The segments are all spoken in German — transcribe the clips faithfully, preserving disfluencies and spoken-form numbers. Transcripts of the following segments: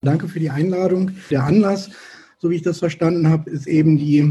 Danke für die Einladung. Der Anlass, so wie ich das verstanden habe, ist eben die,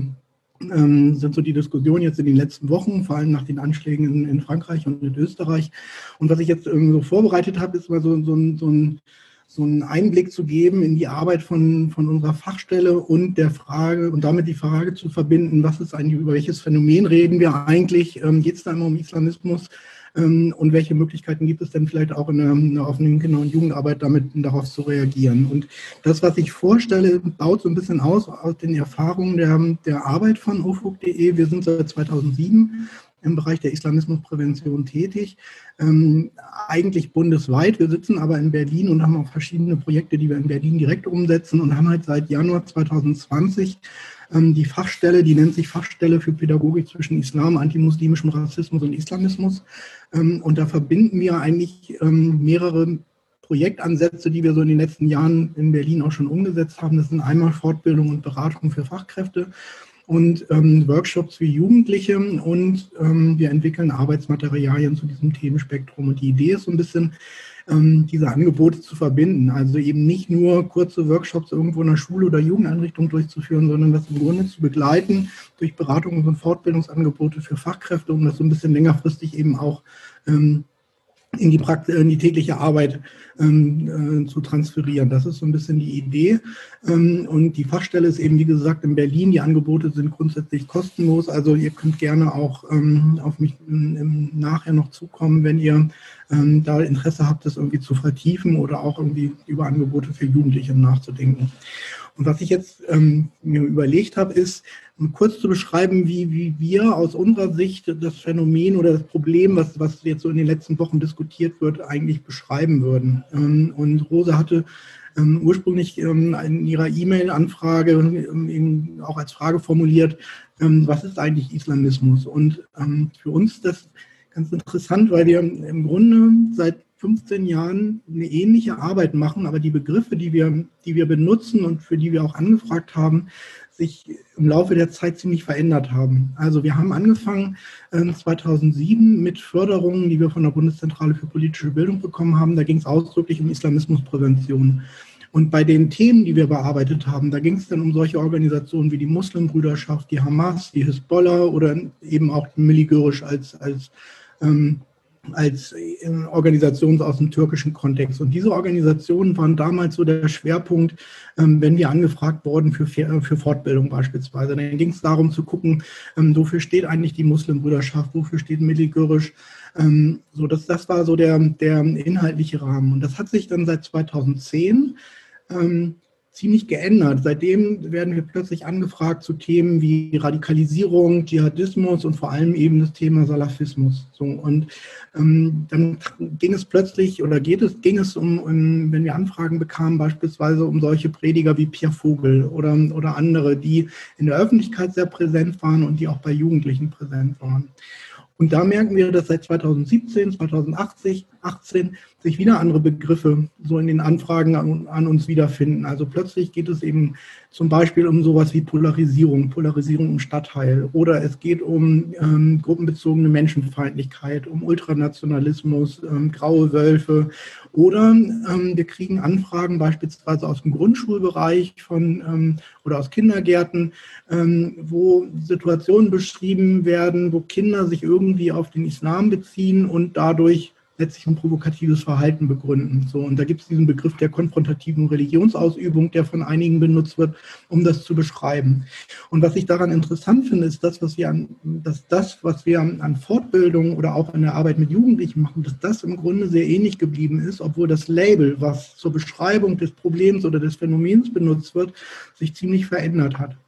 ähm, sind so die Diskussionen jetzt in den letzten Wochen, vor allem nach den Anschlägen in, in Frankreich und in Österreich. Und was ich jetzt irgendwie so vorbereitet habe, ist mal so, so, ein, so, ein, so einen Einblick zu geben in die Arbeit von, von unserer Fachstelle und der Frage und damit die Frage zu verbinden, was ist eigentlich, über welches Phänomen reden wir eigentlich? Ähm, geht es da immer um Islamismus? Und welche Möglichkeiten gibt es denn vielleicht auch in einer offenen Kinder- und Jugendarbeit, damit darauf zu reagieren? Und das, was ich vorstelle, baut so ein bisschen aus aus den Erfahrungen der, der Arbeit von O F U G punkt de. Wir sind seit zweitausendsieben im Bereich der Islamismusprävention tätig, ähm, eigentlich bundesweit. Wir sitzen aber in Berlin und haben auch verschiedene Projekte, die wir in Berlin direkt umsetzen und haben halt seit Januar zweitausendzwanzig ähm, die Fachstelle, die nennt sich Fachstelle für Pädagogik zwischen Islam, antimuslimischem Rassismus und Islamismus. Ähm, und da verbinden wir eigentlich ähm, mehrere Projektansätze, die wir so in den letzten Jahren in Berlin auch schon umgesetzt haben. Das sind einmal Fortbildung und Beratung für Fachkräfte und ähm, Workshops für Jugendliche und ähm, wir entwickeln Arbeitsmaterialien zu diesem Themenspektrum. Und die Idee ist so ein bisschen, ähm, diese Angebote zu verbinden. Also eben nicht nur kurze Workshops irgendwo in der Schule oder Jugendeinrichtung durchzuführen, sondern das im Grunde zu begleiten durch Beratungs- und Fortbildungsangebote für Fachkräfte, um das so ein bisschen längerfristig eben auch ähm, in die, Prakt in die tägliche Arbeit ähm, äh, zu transferieren. Das ist so ein bisschen die Idee. Ähm, und die Fachstelle ist eben, wie gesagt, in Berlin. Die Angebote sind grundsätzlich kostenlos. Also ihr könnt gerne auch ähm, auf mich im, im nachher noch zukommen, wenn ihr ähm, da Interesse habt, das irgendwie zu vertiefen oder auch irgendwie über Angebote für Jugendliche nachzudenken. Und was ich jetzt ähm, mir überlegt habe, ist, um kurz zu beschreiben, wie, wie wir aus unserer Sicht das Phänomen oder das Problem, was, was jetzt so in den letzten Wochen diskutiert wird, eigentlich beschreiben würden. Ähm, und Rosa hatte ähm, ursprünglich ähm, in ihrer E-Mail-Anfrage ähm, auch als Frage formuliert, ähm, was ist eigentlich Islamismus? Und ähm, für uns ist das ganz interessant, weil wir im Grunde seit fünfzehn Jahren eine ähnliche Arbeit machen, aber die Begriffe, die wir, die wir benutzen und für die wir auch angefragt haben, sich im Laufe der Zeit ziemlich verändert haben. Also wir haben angefangen äh, zweitausendsieben mit Förderungen, die wir von der Bundeszentrale für politische Bildung bekommen haben. Da ging es ausdrücklich um Islamismusprävention. Und bei den Themen, die wir bearbeitet haben, da ging es dann um solche Organisationen wie die Muslimbrüderschaft, die Hamas, die Hisbollah oder eben auch Milli-Görisch als, als ähm, als Organisation aus dem türkischen Kontext. Und diese Organisationen waren damals so der Schwerpunkt, ähm, wenn wir angefragt wurden für, für Fortbildung beispielsweise. Dann ging es darum zu gucken, ähm, wofür steht eigentlich die Muslimbrüderschaft, wofür steht Milli-Görisch. Ähm, so, das, das war so der, der inhaltliche Rahmen. Und das hat sich dann seit zweitausendzehn ähm, ziemlich geändert. Seitdem werden wir plötzlich angefragt zu Themen wie Radikalisierung, Dschihadismus und vor allem eben das Thema Salafismus. So, und ähm, dann ging es plötzlich oder geht es, ging es um, um, wenn wir Anfragen bekamen, beispielsweise um solche Prediger wie Pierre Vogel oder, oder andere, die in der Öffentlichkeit sehr präsent waren und die auch bei Jugendlichen präsent waren. Und da merken wir, dass seit zweitausendsiebzehn, zweitausendachtzehn sich wieder andere Begriffe so in den Anfragen an, an uns wiederfinden. Also plötzlich geht es eben zum Beispiel um sowas wie Polarisierung, Polarisierung im Stadtteil. Oder es geht um ähm, gruppenbezogene Menschenfeindlichkeit, um Ultranationalismus, ähm, graue Wölfe. Oder ähm, wir kriegen Anfragen beispielsweise aus dem Grundschulbereich von, ähm, oder aus Kindergärten, ähm, wo Situationen beschrieben werden, wo Kinder sich irgendwie auf den Islam beziehen und dadurch letztlich ein provokatives Verhalten begründen. So, und da gibt es diesen Begriff der konfrontativen Religionsausübung, der von einigen benutzt wird, um das zu beschreiben. Und was ich daran interessant finde, ist das, was wir an, dass das, was wir an Fortbildung oder auch in der Arbeit mit Jugendlichen machen, dass das im Grunde sehr ähnlich geblieben ist, obwohl das Label, was zur Beschreibung des Problems oder des Phänomens benutzt wird, sich ziemlich verändert hat.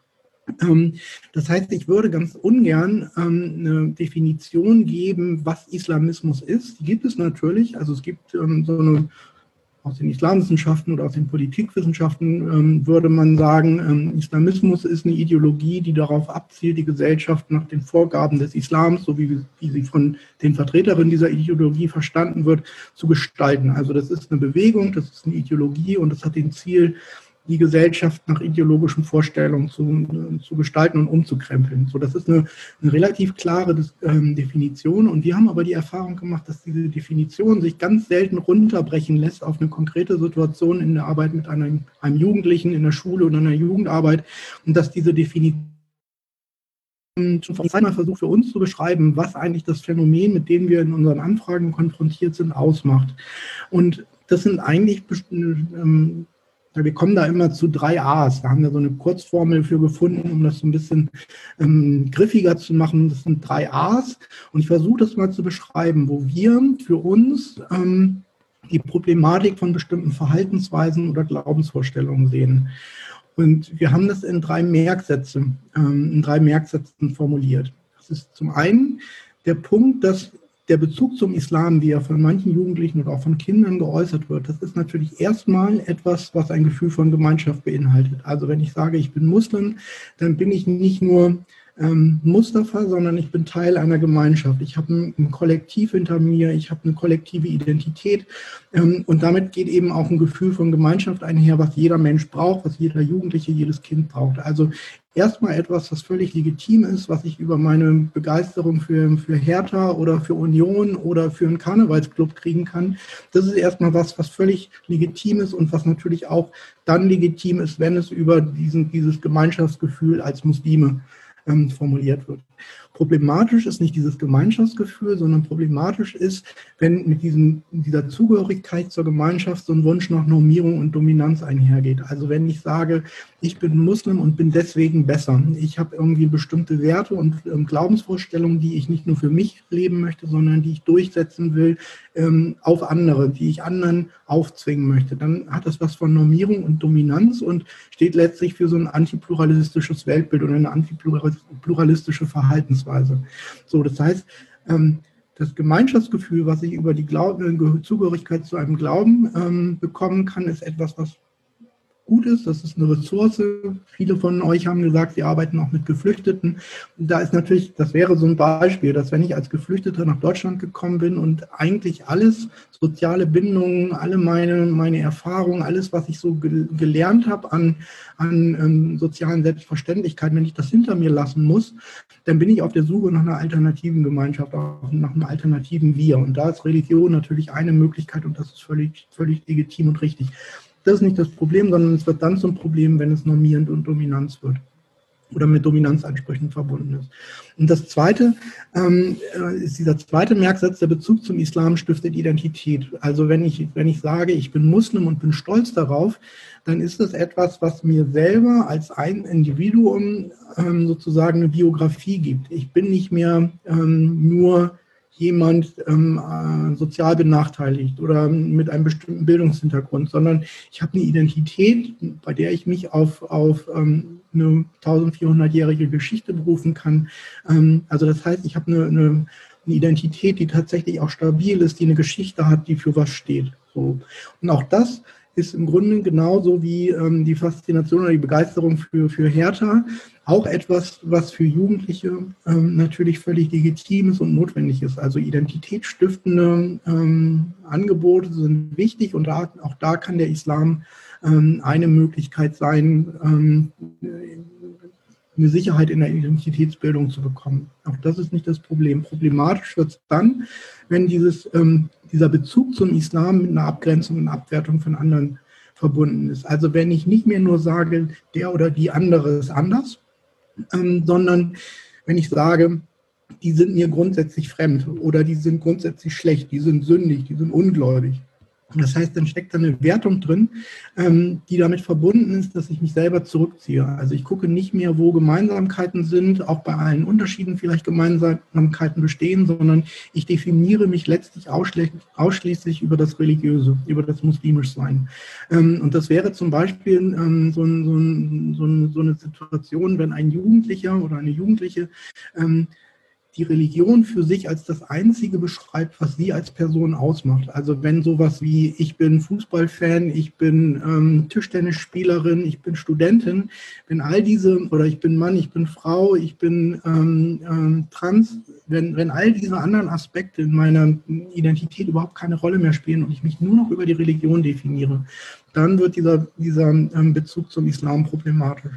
Das heißt, ich würde ganz ungern ähm, eine Definition geben, was Islamismus ist. Die gibt es natürlich. Also es gibt ähm, so eine, aus den Islamwissenschaften oder aus den Politikwissenschaften ähm, würde man sagen, ähm, Islamismus ist eine Ideologie, die darauf abzielt, die Gesellschaft nach den Vorgaben des Islams, so wie, wie sie von den Vertreterinnen dieser Ideologie verstanden wird, zu gestalten. Also das ist eine Bewegung, das ist eine Ideologie und das hat den Ziel, die Gesellschaft nach ideologischen Vorstellungen zu, zu gestalten und umzukrempeln. So, das ist eine, eine relativ klare ähm, Definition, und wir haben aber die Erfahrung gemacht, dass diese Definition sich ganz selten runterbrechen lässt auf eine konkrete Situation in der Arbeit mit einem, einem Jugendlichen in der Schule oder in der Jugendarbeit, und dass diese Definition schon einmal versucht für uns zu beschreiben, was eigentlich das Phänomen, mit dem wir in unseren Anfragen konfrontiert sind, ausmacht. Und das sind eigentlich ähm, wir kommen da immer zu drei A's. Da haben wir so eine Kurzformel für gefunden, um das so ein bisschen ähm, griffiger zu machen. Das sind drei A's. Und ich versuche das mal zu beschreiben, wo wir für uns ähm, die Problematik von bestimmten Verhaltensweisen oder Glaubensvorstellungen sehen. Und wir haben das in drei Merksätze, ähm, in drei Merksätzen formuliert. Das ist zum einen der Punkt, dass der Bezug zum Islam, wie er von manchen Jugendlichen und auch von Kindern geäußert wird, das ist natürlich erstmal etwas, was ein Gefühl von Gemeinschaft beinhaltet. Also wenn ich sage, ich bin Muslim, dann bin ich nicht nur ähm, Mustafa, sondern ich bin Teil einer Gemeinschaft. Ich habe ein, ein Kollektiv hinter mir, ich habe eine kollektive Identität, ähm, und damit geht eben auch ein Gefühl von Gemeinschaft einher, was jeder Mensch braucht, was jeder Jugendliche, jedes Kind braucht. Also erstmal etwas, was völlig legitim ist, was ich über meine Begeisterung für, für Hertha oder für Union oder für einen Karnevalsclub kriegen kann. Das ist erstmal was, was völlig legitim ist und was natürlich auch dann legitim ist, wenn es über diesen, dieses Gemeinschaftsgefühl als Muslime ähm, formuliert wird. Problematisch ist nicht dieses Gemeinschaftsgefühl, sondern problematisch ist, wenn mit diesem, dieser Zugehörigkeit zur Gemeinschaft so ein Wunsch nach Normierung und Dominanz einhergeht. Also wenn ich sage, ich bin Muslim und bin deswegen besser. Ich habe irgendwie bestimmte Werte und ähm, Glaubensvorstellungen, die ich nicht nur für mich leben möchte, sondern die ich durchsetzen will ähm, auf andere, die ich anderen aufzwingen möchte. Dann hat das was von Normierung und Dominanz und steht letztlich für so ein antipluralistisches Weltbild oder eine antipluralistische Verhaltensweise. So, das heißt, ähm, das Gemeinschaftsgefühl, was ich über die Glaub- Zugehörigkeit zu einem Glauben ähm, bekommen kann, ist etwas, was gut ist. Das ist eine Ressource. Viele von euch haben gesagt, sie arbeiten auch mit Geflüchteten. Und da ist natürlich, das wäre so ein Beispiel, dass wenn ich als Geflüchteter nach Deutschland gekommen bin und eigentlich alles, soziale Bindungen, alle meine, meine Erfahrungen, alles, was ich so ge- gelernt habe an, an ähm, sozialen Selbstverständlichkeiten, wenn ich das hinter mir lassen muss, dann bin ich auf der Suche nach einer alternativen Gemeinschaft, auch nach einem alternativen Wir. Und da ist Religion natürlich eine Möglichkeit und das ist völlig, völlig legitim und richtig. Das ist nicht das Problem, sondern es wird dann zum Problem, wenn es normierend und Dominanz wird oder mit Dominanzansprüchen verbunden ist. Und das Zweite ähm, ist dieser zweite Merksatz, der Bezug zum Islam stiftet Identität. Also wenn ich, wenn ich sage, ich bin Muslim und bin stolz darauf, dann ist das etwas, was mir selber als ein Individuum ähm, sozusagen eine Biografie gibt. Ich bin nicht mehr ähm, nur jemand ähm, äh, sozial benachteiligt oder mit einem bestimmten Bildungshintergrund, sondern ich habe eine Identität, bei der ich mich auf, auf ähm, eine eintausendvierhundertjährige Geschichte berufen kann. Ähm, also das heißt, ich habe eine, eine, eine Identität, die tatsächlich auch stabil ist, die eine Geschichte hat, die für was steht. So. Und auch das ist im Grunde genauso wie ähm, die Faszination oder die Begeisterung für, für Hertha auch etwas, was für Jugendliche ähm, natürlich völlig legitim ist und notwendig ist. Also identitätsstiftende ähm, Angebote sind wichtig und da, auch da kann der Islam ähm, eine Möglichkeit sein, ähm, eine Sicherheit in der Identitätsbildung zu bekommen. Auch das ist nicht das Problem. Problematisch wird es dann, wenn dieses, ähm, dieser Bezug zum Islam mit einer Abgrenzung und Abwertung von anderen verbunden ist. Also wenn ich nicht mehr nur sage, der oder die andere ist anders, ähm, sondern wenn ich sage, die sind mir grundsätzlich fremd oder die sind grundsätzlich schlecht, die sind sündig, die sind ungläubig. Das heißt, dann steckt da eine Wertung drin, ähm, die damit verbunden ist, dass ich mich selber zurückziehe. Also ich gucke nicht mehr, wo Gemeinsamkeiten sind, auch bei allen Unterschieden vielleicht Gemeinsamkeiten bestehen, sondern ich definiere mich letztlich ausschließlich, ausschließlich über das Religiöse, über das Muslimischsein. Ähm, und das wäre zum Beispiel ähm, so, ein, so, ein, so, ein, so eine Situation, wenn ein Jugendlicher oder eine Jugendliche ähm, die Religion für sich als das Einzige beschreibt, was sie als Person ausmacht. Also wenn sowas wie, ich bin Fußballfan, ich bin ähm, Tischtennisspielerin, ich bin Studentin, wenn all diese, oder ich bin Mann, ich bin Frau, ich bin ähm, ähm, trans, wenn, wenn all diese anderen Aspekte in meiner Identität überhaupt keine Rolle mehr spielen und ich mich nur noch über die Religion definiere, dann wird dieser, dieser ähm, Bezug zum Islam problematisch.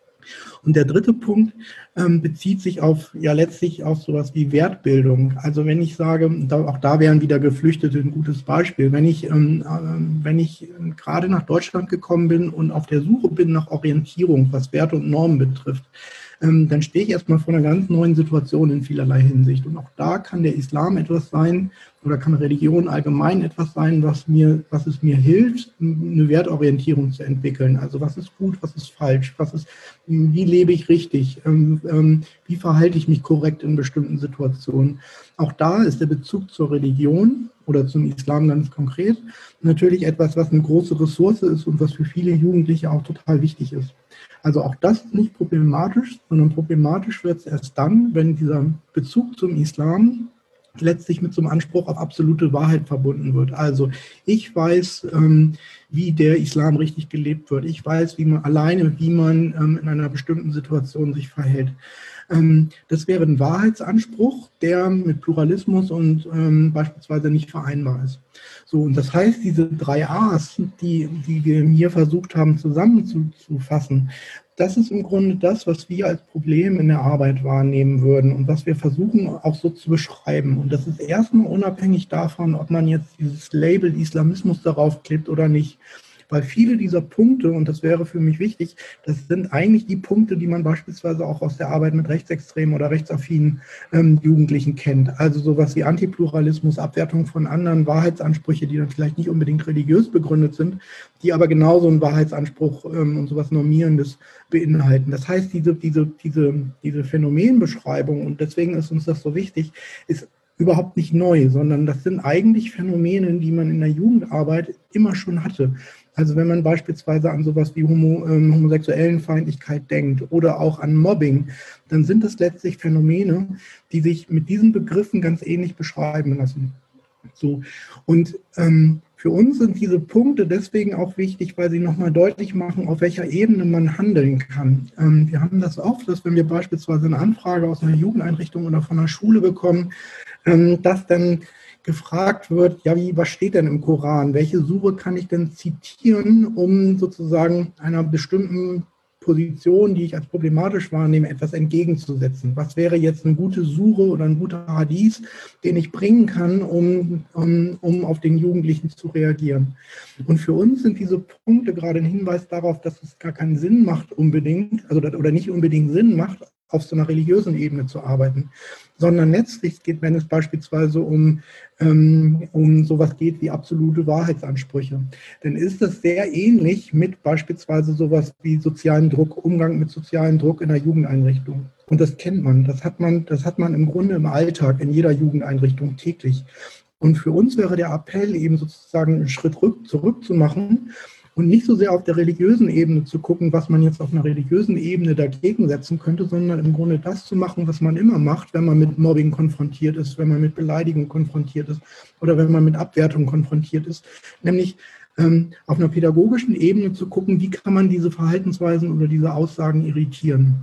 Und der dritte Punkt ähm, bezieht sich auf, ja letztlich auf sowas wie Wertbildung. Also wenn ich sage, da, auch da wären wieder Geflüchtete ein gutes Beispiel, wenn ich, ähm, äh, wenn ich gerade nach Deutschland gekommen bin und auf der Suche bin nach Orientierung, was Werte und Normen betrifft, ähm, dann stehe ich erstmal vor einer ganz neuen Situation in vielerlei Hinsicht. Und auch da kann der Islam etwas sein, oder kann Religion allgemein etwas sein, was mir, was es mir hilft, eine Wertorientierung zu entwickeln. Also was ist gut, was ist falsch, was ist, wie lebe ich richtig, ähm, ähm, wie verhalte ich mich korrekt in bestimmten Situationen. Auch da ist der Bezug zur Religion oder zum Islam ganz konkret natürlich etwas, was eine große Ressource ist und was für viele Jugendliche auch total wichtig ist. Also auch das ist nicht problematisch, sondern problematisch wird es erst dann, wenn dieser Bezug zum Islam letztlich mit so einem Anspruch auf absolute Wahrheit verbunden wird. Also ich weiß, ähm, wie der Islam richtig gelebt wird. Ich weiß, wie man alleine, wie man ähm, in einer bestimmten Situation sich verhält. Ähm, das wäre ein Wahrheitsanspruch, der mit Pluralismus und ähm, beispielsweise nicht vereinbar ist. So, und das heißt, diese drei A's, die, die wir hier versucht haben zusammenzufassen, das ist im Grunde das, was wir als Problem in der Arbeit wahrnehmen würden und was wir versuchen auch so zu beschreiben. Und das ist erstmal unabhängig davon, ob man jetzt dieses Label Islamismus darauf klebt oder nicht. Weil viele dieser Punkte, und das wäre für mich wichtig, das sind eigentlich die Punkte, die man beispielsweise auch aus der Arbeit mit rechtsextremen oder rechtsaffinen ähm, Jugendlichen kennt. Also sowas wie Antipluralismus, Abwertung von anderen, Wahrheitsansprüche, die dann vielleicht nicht unbedingt religiös begründet sind, die aber genauso einen Wahrheitsanspruch ähm, und sowas Normierendes beinhalten. Das heißt, diese, diese, diese, diese Phänomenbeschreibung, und deswegen ist uns das so wichtig, ist überhaupt nicht neu, sondern das sind eigentlich Phänomene, die man in der Jugendarbeit immer schon hatte. Also wenn man beispielsweise an sowas wie Homo, ähm, Homosexuellenfeindlichkeit denkt oder auch an Mobbing, dann sind das letztlich Phänomene, die sich mit diesen Begriffen ganz ähnlich beschreiben lassen. So. Und ähm, für uns sind diese Punkte deswegen auch wichtig, weil sie nochmal deutlich machen, auf welcher Ebene man handeln kann. Ähm, wir haben das oft, dass wenn wir beispielsweise eine Anfrage aus einer Jugendeinrichtung oder von einer Schule bekommen, ähm, dass dann gefragt wird, ja, wie, was steht denn im Koran? Welche Sure kann ich denn zitieren, um sozusagen einer bestimmten Position, die ich als problematisch wahrnehme, etwas entgegenzusetzen? Was wäre jetzt eine gute Sure oder ein guter Hadith, den ich bringen kann, um, um, um auf den Jugendlichen zu reagieren? Und für uns sind diese Punkte gerade ein Hinweis darauf, dass es gar keinen Sinn macht unbedingt, also oder nicht unbedingt Sinn macht, auf so einer religiösen Ebene zu arbeiten, sondern letztlich geht, wenn es beispielsweise um, ähm, um sowas geht wie absolute Wahrheitsansprüche, dann ist das sehr ähnlich mit beispielsweise sowas wie sozialen Druck, Umgang mit sozialem Druck in einer Jugendeinrichtung. Und das kennt man, das hat man, das hat man im Grunde im Alltag in jeder Jugendeinrichtung täglich. Und für uns wäre der Appell eben sozusagen einen Schritt rück, zurück zu machen und nicht so sehr auf der religiösen Ebene zu gucken, was man jetzt auf einer religiösen Ebene dagegen setzen könnte, sondern im Grunde das zu machen, was man immer macht, wenn man mit Mobbing konfrontiert ist, wenn man mit Beleidigung konfrontiert ist oder wenn man mit Abwertung konfrontiert ist, nämlich ähm, auf einer pädagogischen Ebene zu gucken, wie kann man diese Verhaltensweisen oder diese Aussagen irritieren.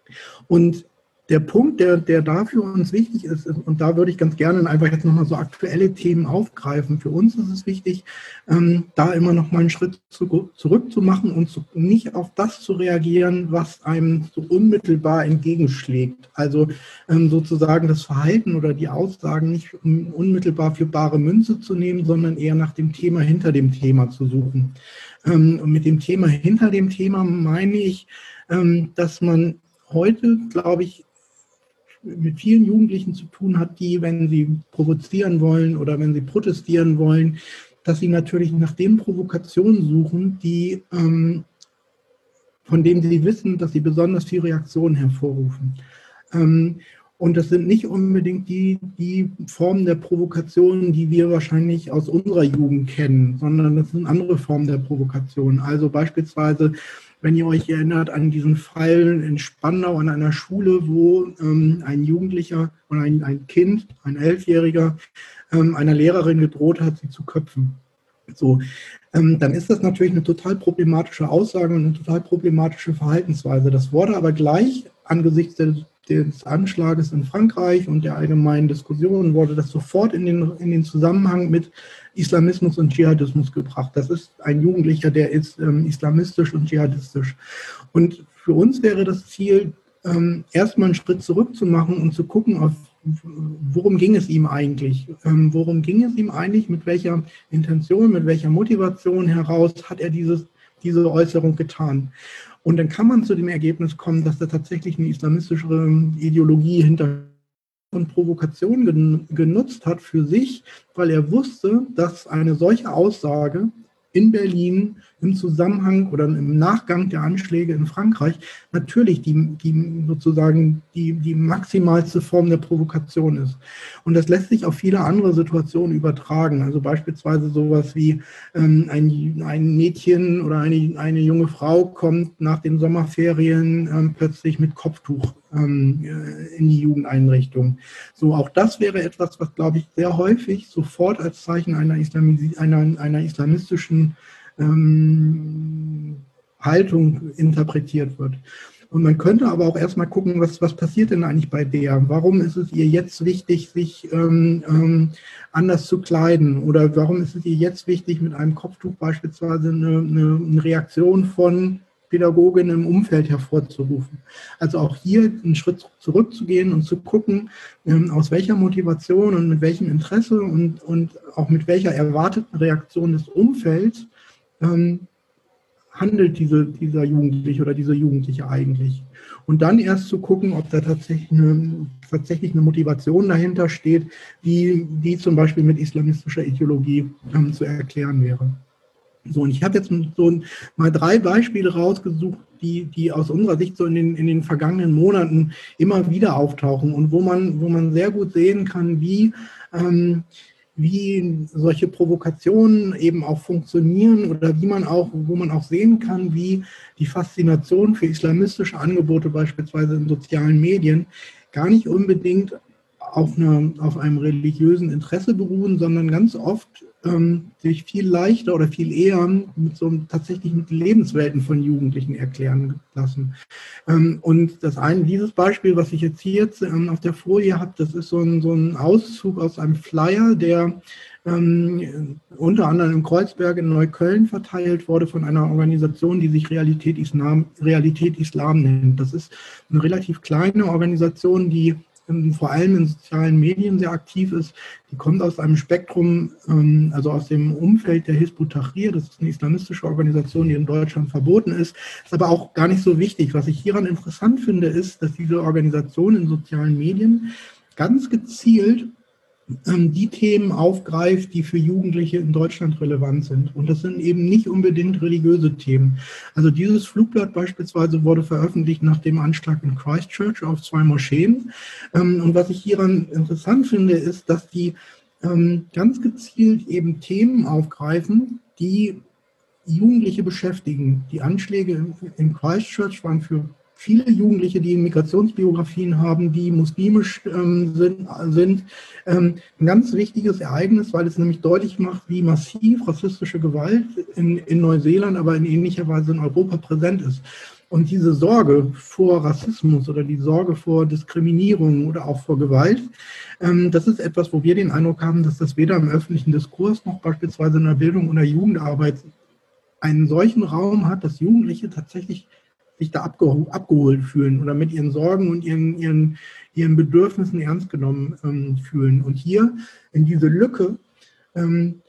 Und der Punkt, der, der da für uns wichtig ist, und da würde ich ganz gerne einfach jetzt nochmal so aktuelle Themen aufgreifen. Für uns ist es wichtig, ähm, da immer nochmal einen Schritt zu, zurück zu machen und zu, nicht auf das zu reagieren, was einem so unmittelbar entgegenschlägt. Also ähm, sozusagen das Verhalten oder die Aussagen nicht um, unmittelbar für bare Münze zu nehmen, sondern eher nach dem Thema hinter dem Thema zu suchen. Ähm, und mit dem Thema hinter dem Thema meine ich, ähm, dass man heute, glaube ich, mit vielen Jugendlichen zu tun hat, die, wenn sie provozieren wollen oder wenn sie protestieren wollen, dass sie natürlich nach den Provokationen suchen, die, ähm, von denen sie wissen, dass sie besonders viel Reaktionen hervorrufen. Ähm, und das sind nicht unbedingt die, die Formen der Provokationen, die wir wahrscheinlich aus unserer Jugend kennen, sondern das sind andere Formen der Provokation. Also beispielsweise, wenn ihr euch erinnert an diesen Fall in Spandau an einer Schule, wo ähm, ein Jugendlicher oder ein, ein Kind, ein Elfjähriger, ähm, einer Lehrerin gedroht hat, sie zu köpfen. So, ähm, dann ist das natürlich eine total problematische Aussage und eine total problematische Verhaltensweise. Das wurde aber gleich angesichts des, des Anschlages in Frankreich und der allgemeinen Diskussion, wurde das sofort in den, in den Zusammenhang mit Islamismus und Dschihadismus gebracht. Das ist ein Jugendlicher, der ist ähm, islamistisch und dschihadistisch. Und für uns wäre das Ziel, ähm, erstmal einen Schritt zurück zu machen und zu gucken, auf worum ging es ihm eigentlich? Ähm, worum ging es ihm eigentlich? Mit welcher Intention, mit welcher Motivation heraus hat er dieses, diese Äußerung getan? Und dann kann man zu dem Ergebnis kommen, dass er tatsächlich eine islamistische Ideologie hinter und Provokation gen, genutzt hat für sich, weil er wusste, dass eine solche Aussage in Berlin im Zusammenhang oder im Nachgang der Anschläge in Frankreich natürlich die, die sozusagen die, die maximalste Form der Provokation ist. Und das lässt sich auf viele andere Situationen übertragen. Also beispielsweise sowas wie ähm, ein, ein Mädchen oder eine, eine junge Frau kommt nach den Sommerferien ähm, plötzlich mit Kopftuch ähm, in die Jugendeinrichtung. So, auch das wäre etwas, was, glaube ich, sehr häufig sofort als Zeichen einer, Islamis- einer, einer islamistischen ähm, Haltung interpretiert wird. Und man könnte aber auch erstmal gucken, was, was passiert denn eigentlich bei der? Warum ist es ihr jetzt wichtig, sich ähm, ähm, anders zu kleiden? Oder warum ist es ihr jetzt wichtig, mit einem Kopftuch beispielsweise eine, eine, eine Reaktion von Pädagoginnen im Umfeld hervorzurufen? Also auch hier einen Schritt zurückzugehen und zu gucken, ähm, aus welcher Motivation und mit welchem Interesse und, und auch mit welcher erwarteten Reaktion des Umfelds ähm, handelt diese, dieser Jugendliche oder diese Jugendliche eigentlich. Und dann erst zu gucken, ob da tatsächlich eine, tatsächlich eine Motivation dahinter steht, die, die zum Beispiel mit islamistischer Ideologie ähm, zu erklären wäre. So, und ich habe jetzt so mal drei Beispiele rausgesucht, die, die aus unserer Sicht so in den, in den vergangenen Monaten immer wieder auftauchen und wo man, wo man sehr gut sehen kann, wie ähm, wie solche Provokationen eben auch funktionieren oder wie man auch, wo man auch sehen kann, wie die Faszination für islamistische Angebote beispielsweise in sozialen Medien gar nicht unbedingt auf, eine, auf einem religiösen Interesse beruhen, sondern ganz oft ähm, sich viel leichter oder viel eher mit so tatsächlich mit Lebenswelten von Jugendlichen erklären lassen. Ähm, und das eine, dieses Beispiel, was ich jetzt hier jetzt, ähm, auf der Folie habe, das ist so ein, so ein Auszug aus einem Flyer, der ähm, unter anderem in Kreuzberg in Neukölln verteilt wurde von einer Organisation, die sich Realität Islam, Realität Islam nennt. Das ist eine relativ kleine Organisation, die vor allem in sozialen Medien sehr aktiv ist. Die kommt aus einem Spektrum, also aus dem Umfeld der Hizb ut-Tahrir. Das ist eine islamistische Organisation, die in Deutschland verboten ist. Ist aber auch gar nicht so wichtig. Was ich hieran interessant finde, ist, dass diese Organisation in sozialen Medien ganz gezielt die Themen aufgreift, die für Jugendliche in Deutschland relevant sind. Und das sind eben nicht unbedingt religiöse Themen. Also dieses Flugblatt beispielsweise wurde veröffentlicht nach dem Anschlag in Christchurch auf zwei Moscheen. Und was ich hieran interessant finde, ist, dass die ganz gezielt eben Themen aufgreifen, die Jugendliche beschäftigen. Die Anschläge in Christchurch waren für viele Jugendliche, die Migrationsbiografien haben, die muslimisch ähm, sind, sind ähm, ein ganz wichtiges Ereignis, weil es nämlich deutlich macht, wie massiv rassistische Gewalt in, in Neuseeland, aber in ähnlicher Weise in Europa präsent ist. Und diese Sorge vor Rassismus oder die Sorge vor Diskriminierung oder auch vor Gewalt, ähm, das ist etwas, wo wir den Eindruck haben, dass das weder im öffentlichen Diskurs noch beispielsweise in der Bildung oder Jugendarbeit einen solchen Raum hat, dass Jugendliche tatsächlich sich da abgeh- abgeholt fühlen oder mit ihren Sorgen und ihren, ihren, ihren Bedürfnissen ernst genommen ähm, fühlen. Und hier in diese Lücke ähm,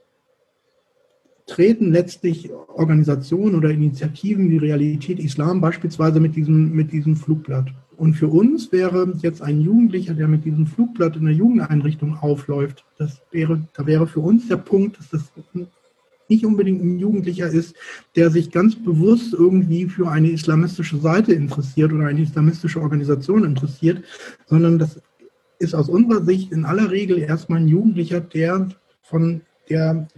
treten letztlich Organisationen oder Initiativen wie Realität Islam beispielsweise mit diesem, mit diesem Flugblatt. Und für uns wäre jetzt ein Jugendlicher, der mit diesem Flugblatt in der Jugendeinrichtung aufläuft, das wäre, da wäre für uns der Punkt, dass das nicht unbedingt ein Jugendlicher ist, der sich ganz bewusst irgendwie für eine islamistische Seite interessiert oder eine islamistische Organisation interessiert, sondern das ist aus unserer Sicht in aller Regel erstmal ein Jugendlicher, der von der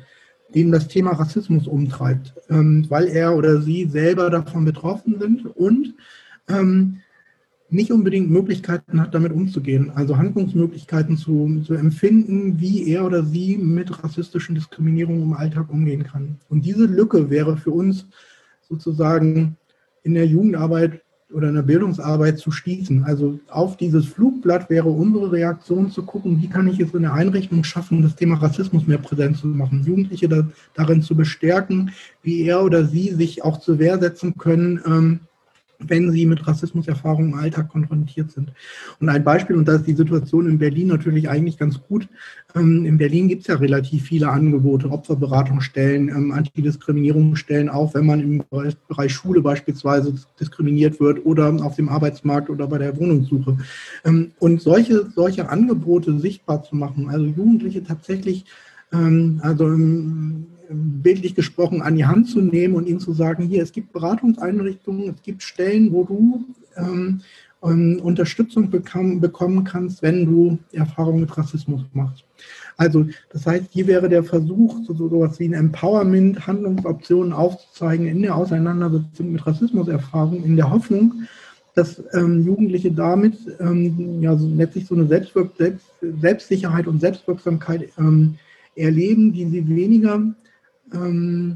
den das Thema Rassismus umtreibt, ähm, weil er oder sie selber davon betroffen sind und ähm, nicht unbedingt Möglichkeiten hat, damit umzugehen, also Handlungsmöglichkeiten zu, zu empfinden, wie er oder sie mit rassistischen Diskriminierungen im Alltag umgehen kann. Und diese Lücke wäre für uns sozusagen in der Jugendarbeit oder in der Bildungsarbeit zu schließen. Also auf dieses Flugblatt wäre unsere Reaktion zu gucken, wie kann ich es in der Einrichtung schaffen, das Thema Rassismus mehr präsent zu machen, Jugendliche da, darin zu bestärken, wie er oder sie sich auch zur Wehr setzen können, ähm, wenn sie mit Rassismuserfahrungen im Alltag konfrontiert sind. Und ein Beispiel, und da ist die Situation in Berlin natürlich eigentlich ganz gut. Ähm, in Berlin gibt es ja relativ viele Angebote, Opferberatungsstellen, ähm, Antidiskriminierungsstellen, auch wenn man im Bereich, Bereich Schule beispielsweise diskriminiert wird oder auf dem Arbeitsmarkt oder bei der Wohnungssuche. Ähm, und solche, solche Angebote sichtbar zu machen, also Jugendliche tatsächlich, ähm, also im, bildlich gesprochen an die Hand zu nehmen und ihnen zu sagen, hier, es gibt Beratungseinrichtungen, es gibt Stellen, wo du ähm, ähm, Unterstützung bekam, bekommen kannst, wenn du Erfahrungen mit Rassismus machst. Also das heißt, hier wäre der Versuch, so, so etwas wie ein Empowerment, Handlungsoptionen aufzuzeigen in der Auseinandersetzung mit Rassismuserfahrungen, in der Hoffnung, dass ähm, Jugendliche damit ähm, ja, so letztlich so eine Selbstwirk Selbst Selbstsicherheit und Selbstwirksamkeit ähm, erleben, die sie weniger Ähm,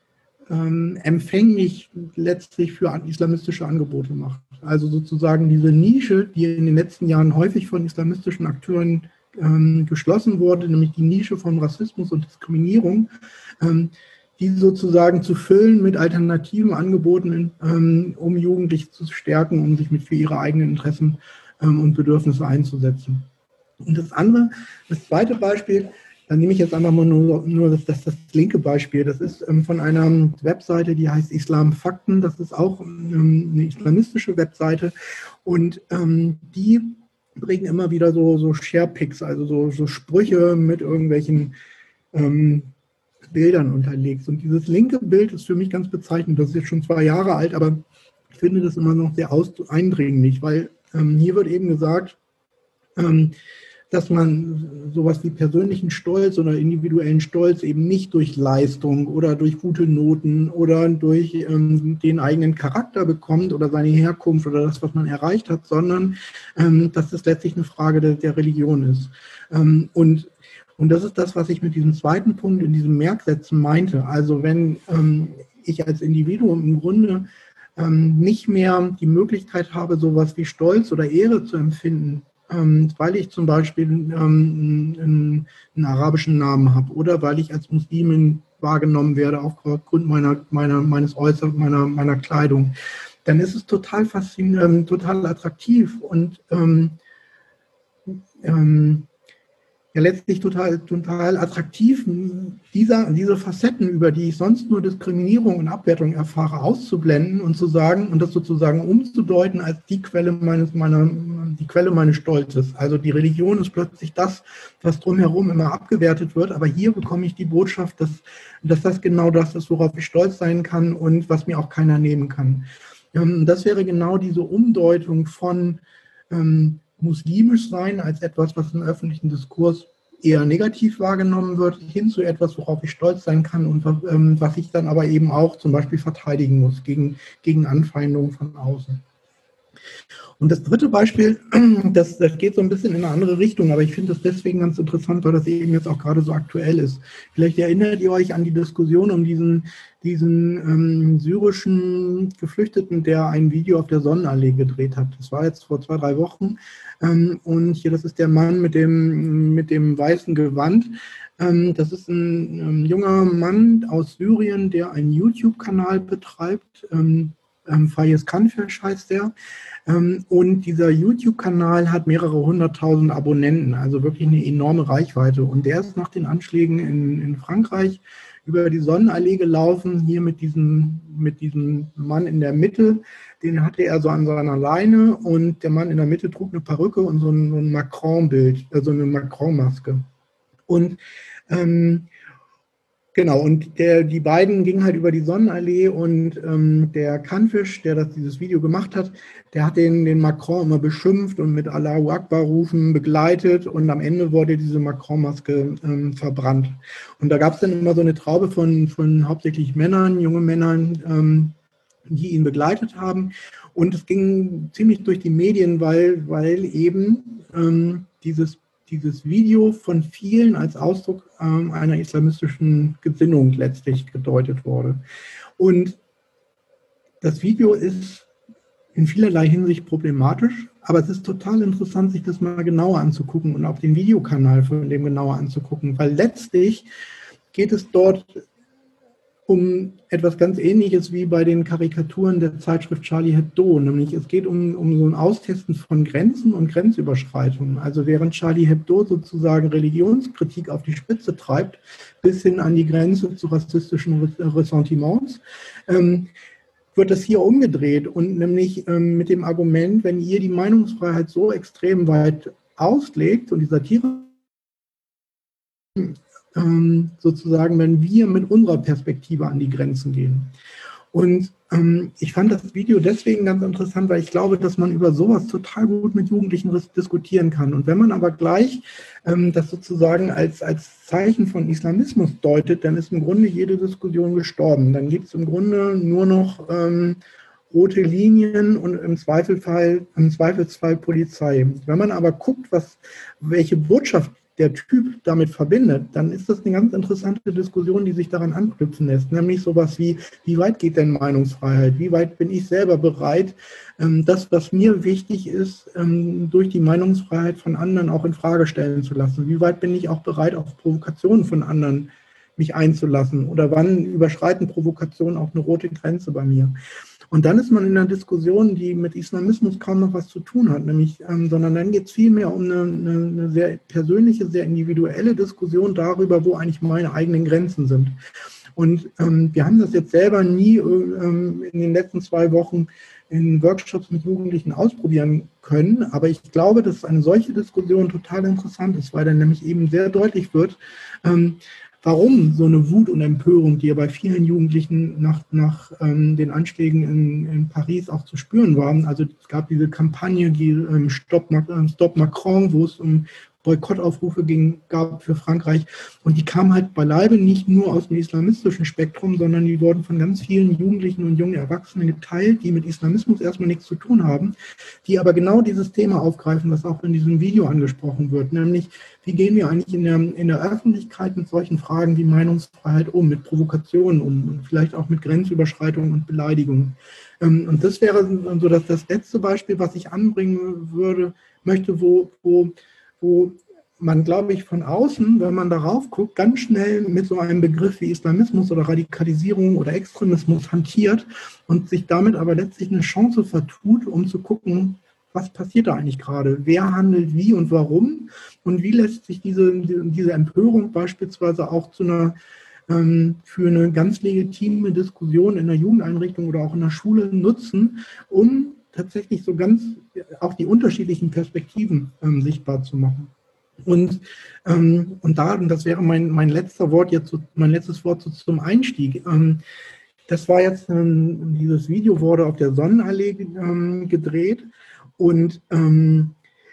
ähm, empfänglich letztlich für islamistische Angebote macht. Also sozusagen diese Nische, die in den letzten Jahren häufig von islamistischen Akteuren ähm, geschlossen wurde, nämlich die Nische von Rassismus und Diskriminierung, ähm, die sozusagen zu füllen mit alternativen Angeboten, ähm, um Jugendliche zu stärken, um sich mit für ihre eigenen Interessen ähm, und Bedürfnisse einzusetzen. Und das andere, das zweite Beispiel, dann nehme ich jetzt einfach mal nur, nur das, das, das linke Beispiel. Das ist ähm, von einer Webseite, die heißt Islam Fakten. Das ist auch ähm, eine islamistische Webseite. Und ähm, die bringen immer wieder so, so Sharepics, also so, so Sprüche mit irgendwelchen ähm, Bildern unterlegt. Und dieses linke Bild ist für mich ganz bezeichnend. Das ist jetzt schon zwei Jahre alt, aber ich finde das immer noch sehr eindringlich, weil ähm, hier wird eben gesagt, ähm, dass man sowas wie persönlichen Stolz oder individuellen Stolz eben nicht durch Leistung oder durch gute Noten oder durch ähm, den eigenen Charakter bekommt oder seine Herkunft oder das, was man erreicht hat, sondern ähm, dass das letztlich eine Frage der, der Religion ist. Ähm, und, und das ist das, was ich mit diesem zweiten Punkt in diesem Merksätzen meinte. Also wenn ähm, ich als Individuum im Grunde ähm, nicht mehr die Möglichkeit habe, sowas wie Stolz oder Ehre zu empfinden, Ähm, weil ich zum Beispiel ähm, einen, einen arabischen Namen habe oder weil ich als Muslimin wahrgenommen werde aufgrund meiner, meiner, meines Äußeren, meiner, meiner Kleidung, dann ist es total faszinierend, total attraktiv und ähm, ähm, ja letztlich total, total attraktiv, dieser, diese Facetten, über die ich sonst nur Diskriminierung und Abwertung erfahre, auszublenden und zu sagen und das sozusagen umzudeuten als die Quelle meines, meiner, die Quelle meines Stolzes. Also die Religion ist plötzlich das, was drumherum immer abgewertet wird, aber hier bekomme ich die Botschaft, dass, dass das genau das ist, worauf ich stolz sein kann und was mir auch keiner nehmen kann. Das wäre genau diese Umdeutung von ähm, muslimisch sein als etwas, was im öffentlichen Diskurs eher negativ wahrgenommen wird, hin zu etwas, worauf ich stolz sein kann und ähm, was ich dann aber eben auch zum Beispiel verteidigen muss gegen, gegen Anfeindungen von außen. Und das dritte Beispiel, das, das geht so ein bisschen in eine andere Richtung, aber ich finde das deswegen ganz interessant, weil das eben jetzt auch gerade so aktuell ist. Vielleicht erinnert ihr euch an die Diskussion um diesen, diesen ähm, syrischen Geflüchteten, der ein Video auf der Sonnenallee gedreht hat. Das war jetzt vor zwei, drei Wochen. Ähm, und hier, das ist der Mann mit dem, mit dem weißen Gewand. Ähm, das ist ein ähm, junger Mann aus Syrien, der einen YouTube-Kanal betreibt. Ähm, ähm, Fayez Kanfesh heißt der. Und dieser YouTube-Kanal hat mehrere hunderttausend Abonnenten, also wirklich eine enorme Reichweite. Und der ist nach den Anschlägen in, in Frankreich über die Sonnenallee gelaufen, hier mit diesem, mit diesem Mann in der Mitte. Den hatte er so an seiner Leine und der Mann in der Mitte trug eine Perücke und so ein, so ein Macron-Bild, also eine Macron-Maske. Und ähm, Genau, und der, die beiden gingen halt über die Sonnenallee und ähm, der Kanfisch, der das, dieses Video gemacht hat, der hat den, den Macron immer beschimpft und mit Allahu Akbar-Rufen begleitet und am Ende wurde diese Macron-Maske ähm, verbrannt. Und da gab es dann immer so eine Traube von, von hauptsächlich Männern, junge Männern, ähm, die ihn begleitet haben. Und es ging ziemlich durch die Medien, weil, weil eben ähm, dieses dieses Video von vielen als Ausdruck ähm, einer islamistischen Gesinnung letztlich gedeutet wurde. Und das Video ist in vielerlei Hinsicht problematisch, aber es ist total interessant, sich das mal genauer anzugucken und auch den Videokanal von dem genauer anzugucken, weil letztlich geht es dort um etwas ganz Ähnliches wie bei den Karikaturen der Zeitschrift Charlie Hebdo, nämlich es geht um, um so ein Austesten von Grenzen und Grenzüberschreitungen. Also während Charlie Hebdo sozusagen Religionskritik auf die Spitze treibt, bis hin an die Grenze zu rassistischen Ressentiments, ähm, wird das hier umgedreht und nämlich ähm, mit dem Argument, wenn ihr die Meinungsfreiheit so extrem weit auslegt und die Satire sozusagen, wenn wir mit unserer Perspektive an die Grenzen gehen. Und ähm, ich fand das Video deswegen ganz interessant, weil ich glaube, dass man über sowas total gut mit Jugendlichen diskutieren kann. Und wenn man aber gleich ähm, das sozusagen als, als Zeichen von Islamismus deutet, dann ist im Grunde jede Diskussion gestorben. Dann gibt es im Grunde nur noch ähm, rote Linien und im Zweifelsfall, im Zweifelsfall Polizei. Wenn man aber guckt, was, welche Botschaft der Typ damit verbindet, dann ist das eine ganz interessante Diskussion, die sich daran anknüpfen lässt. Nämlich sowas wie, wie weit geht denn Meinungsfreiheit? Wie weit bin ich selber bereit, das, was mir wichtig ist, durch die Meinungsfreiheit von anderen auch in Frage stellen zu lassen? Wie weit bin ich auch bereit, auf Provokationen von anderen mich einzulassen? Oder wann überschreiten Provokationen auch eine rote Grenze bei mir? Und dann ist man in einer Diskussion, die mit Islamismus kaum noch was zu tun hat, nämlich, ähm, sondern dann geht es vielmehr um eine, eine, eine sehr persönliche, sehr individuelle Diskussion darüber, wo eigentlich meine eigenen Grenzen sind. Und ähm, wir haben das jetzt selber nie ähm, in den letzten zwei Wochen in Workshops mit Jugendlichen ausprobieren können, aber ich glaube, dass eine solche Diskussion total interessant ist, weil dann nämlich eben sehr deutlich wird, ähm, warum so eine Wut und Empörung, die ja bei vielen Jugendlichen nach, nach ähm, den Anschlägen in, in Paris auch zu spüren waren. Also es gab diese Kampagne, die ähm, Stop, äh, Stop Macron, wo es um Boykottaufrufe ging, gab für Frankreich. Und die kamen halt beileibe nicht nur aus dem islamistischen Spektrum, sondern die wurden von ganz vielen Jugendlichen und jungen Erwachsenen geteilt, die mit Islamismus erstmal nichts zu tun haben, die aber genau dieses Thema aufgreifen, was auch in diesem Video angesprochen wird, nämlich wie gehen wir eigentlich in der, in der Öffentlichkeit mit solchen Fragen wie Meinungsfreiheit um, mit Provokationen um und vielleicht auch mit Grenzüberschreitungen und Beleidigungen. Und das wäre so das, das letzte Beispiel, was ich anbringen würde, möchte, wo, wo wo man, glaube ich, von außen, wenn man darauf guckt, ganz schnell mit so einem Begriff wie Islamismus oder Radikalisierung oder Extremismus hantiert und sich damit aber letztlich eine Chance vertut, um zu gucken, was passiert da eigentlich gerade, wer handelt wie und warum und wie lässt sich diese, diese Empörung beispielsweise auch zu einer ähm, für eine ganz legitime Diskussion in der Jugendeinrichtung oder auch in der Schule nutzen, um tatsächlich so ganz auch die unterschiedlichen Perspektiven ähm, sichtbar zu machen. Und, ähm, und da, und das wäre mein, mein letzter Wort jetzt, mein letztes Wort so zum Einstieg. Ähm, das war jetzt, ähm, dieses Video wurde auf der Sonnenallee ähm, gedreht und, ähm,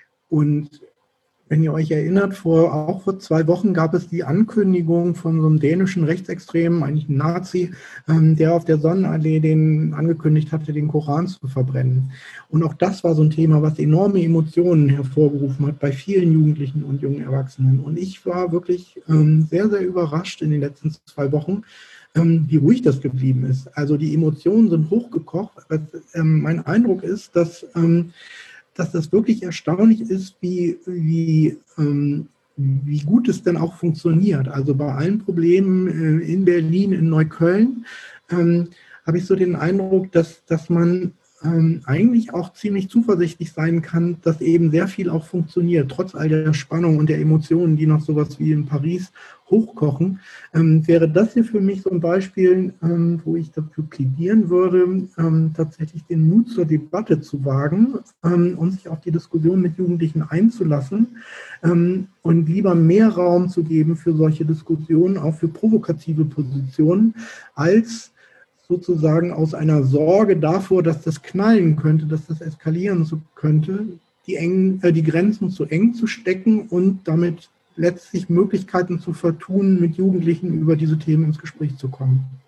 und wenn ihr euch erinnert, vor, auch vor zwei Wochen gab es die Ankündigung von so einem dänischen Rechtsextremen, eigentlich ein Nazi, ähm, der auf der Sonnenallee den angekündigt hatte, den Koran zu verbrennen. Und auch das war so ein Thema, was enorme Emotionen hervorgerufen hat bei vielen Jugendlichen und jungen Erwachsenen. Und ich war wirklich ähm, sehr, sehr überrascht in den letzten zwei Wochen, ähm, wie ruhig das geblieben ist. Also die Emotionen sind hochgekocht. Aber, ähm, mein Eindruck ist, dass ähm, dass das wirklich erstaunlich ist, wie, wie, ähm, wie gut es denn auch funktioniert. Also bei allen Problemen äh, in Berlin, in Neukölln, ähm, habe ich so den Eindruck, dass, dass man ähm, eigentlich auch ziemlich zuversichtlich sein kann, dass eben sehr viel auch funktioniert, trotz all der Spannung und der Emotionen, die noch sowas wie in Paris hochkochen, ähm, wäre das hier für mich so ein Beispiel, ähm, wo ich dafür plädieren würde, ähm, tatsächlich den Mut zur Debatte zu wagen ähm, und sich auf die Diskussion mit Jugendlichen einzulassen ähm, und lieber mehr Raum zu geben für solche Diskussionen, auch für provokative Positionen, als sozusagen aus einer Sorge davor, dass das knallen könnte, dass das eskalieren so könnte, die, eng, äh, die Grenzen zu eng zu stecken und damit letztlich Möglichkeiten zu vertun, mit Jugendlichen über diese Themen ins Gespräch zu kommen.